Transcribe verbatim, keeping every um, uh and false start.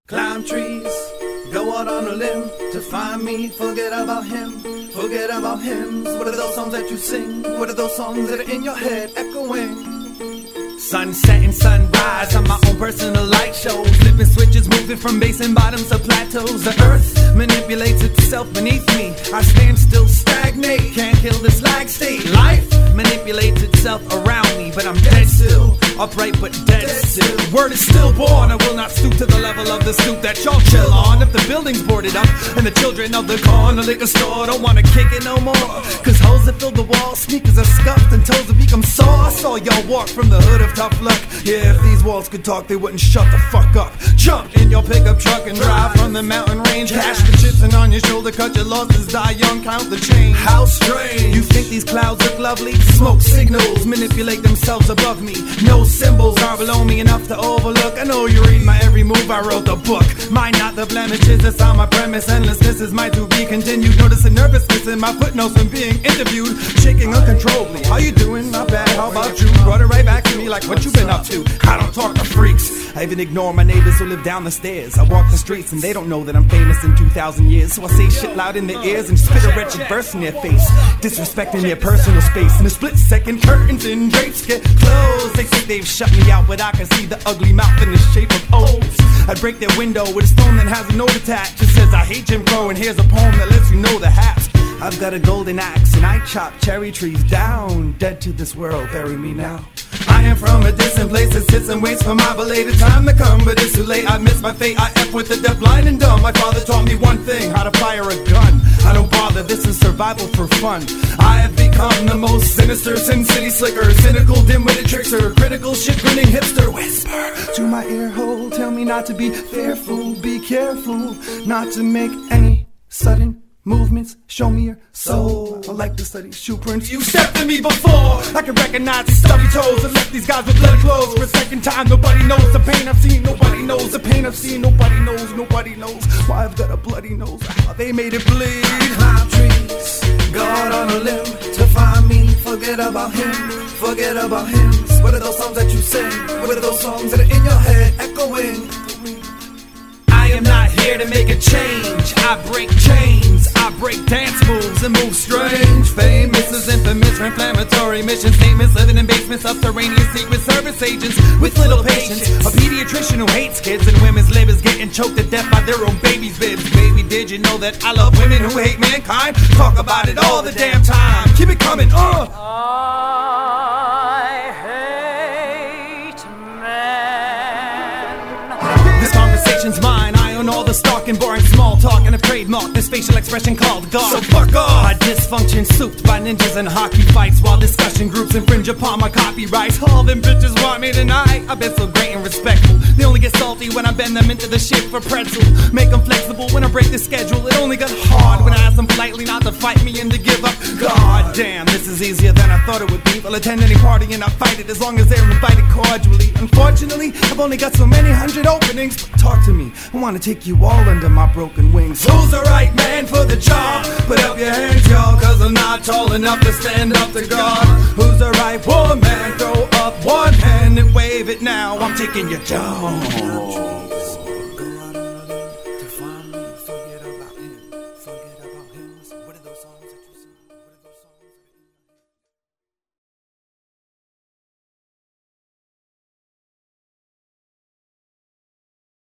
Climb trees, go out on a limb to find me. Forget about him, forget about hymns. What are those songs that you sing? What are those songs that are in your head echoing? Sunset and sunrise, I'm my own personal light show. Flipping switches, moving from bass and bottoms to plateaus. The earth manipulates itself beneath me. I stand still, stagnate, can't kill this lag state. Life manipulates itself around me, but I'm dead still, upright but dead, dead still. Word is still born, I will not stoop to the level of the stoop that y'all chill on. If the building's boarded up and the children of the corner liquor store don't wanna kick it no more, cause hoes that fill the wall, sneakers are scuffed and toes have become sore. I saw y'all walk from the hood of tough luck. Yeah, if these walls could talk, they wouldn't shut the fuck up. Jump in your pickup truck and drive from the mountain range. Cash the chips and on your shoulder, cut your losses, die young, count the change. How strange. You think these clouds look lovely? Smoke signals manipulate themselves above me. No symbols are below me enough to overlook. I know you read my every move, I wrote the book. Mind not the blemishes, that's on my premise. Endlessness is my to be continued. Notice the nervousness in my footnotes when being interviewed. Shaking uncontrollably. How you doing? Not bad, how about you? Brought it right back to me like what you been up to. I don't talk to freaks, I even ignore my neighbors who live down the stairs. I walk the streets and they don't know that I'm famous in two thousand years. So I say shit loud in their ears and spit a wretched verse in their face, disrespecting their personal space. In a split second, curtains and drapes get closed. They think they've shut me out, but I can see the ugly mouth in the shape of O's. I'd break their window with a stone that has a note attached. It says I hate Jim Crow and here's a poem that lets you know the haps. I've got a golden axe and I chop cherry trees down. Dead to this world, bury me now. I am from a distant place that sits and waits for my belated time to come, but it's too late, I miss my fate. I F with the deaf, blind and dumb. My father taught me one thing, how to fire a gun. I don't bother, this is survival for fun. I have become the most sinister Sin City slicker, cynical, dim-witted trickster, critical shit grinning hipster. Whisper to my ear hole, tell me not to be fearful, be careful, not to make any sudden movements, show me your soul. I like to study shoe prints. You stepped to me before, I can recognize these stubby toes. I left these guys with bloody clothes for a second time. Nobody knows the pain I've seen. Nobody knows the pain I've seen. Nobody knows, nobody knows why I've got a bloody nose. How they made it bleed. Climb trees, go out on a limb to find me. Forget about him, forget about him. What are those songs that you sing? What are those songs that are in your head echoing? I am not here to make a change. I break chains, I break dance moves and move strange. Famous is infamous for inflammatory mission statements. Living in basements, subterranean secret service agents with little patience. A pediatrician who hates kids and women's livers getting choked to death by their own babies' bibs. Baby, did you know that I love women who hate mankind? Talk about it all the damn time. Keep it coming, uh! I hate men. This conversation's mine. All the stalking, boring small talk, and a trademark this facial expression called God. So fuck off! My dysfunction souped by ninjas and hockey fights, while discussion groups infringe upon my copyrights. All them bitches want me tonight. I've been so great and respectful. They only get salty when I bend them into the shape for pretzel. Make them flexible when I break the schedule. It only got hard when I asked them politely not to fight me and to give up. God damn, this is easier than I thought it would be. I'll attend any party and I'll fight it as long as they're invited cordially. Unfortunately, I've only got so many hundred openings. But talk to me, I wanna take you all under my broken wings. Who's the right man for the job? Put up your hands, y'all, cause I'm not tall enough to stand up to God. Who's the right woman? Throw up one hand and wave it now. I'm taking you down.